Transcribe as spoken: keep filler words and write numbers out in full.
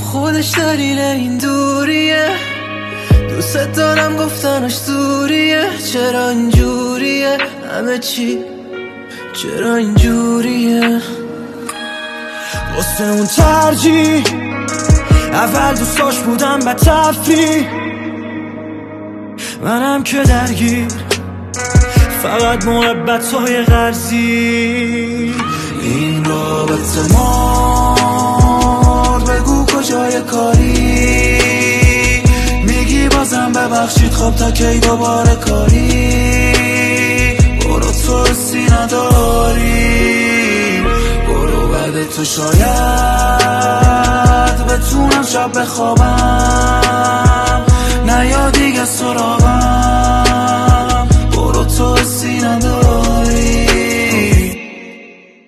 خودش دلیل این دوریه، دوست دارم گفتنش دوریه. چرا اینجوریه همه چی، چرا اینجوریه؟ واسه اون ترجیح اول دوستاش بودم به تفریح، منم که درگیر فقط محبت های غرضی. این رابطه مار بگو کجای کاری، میگی بازم ببخشید خب تا کی دوباره کاری. برو تو حسی نداری، برو بعد تو شاید بتونم شب بخوابم، نه یا دیگه سراغ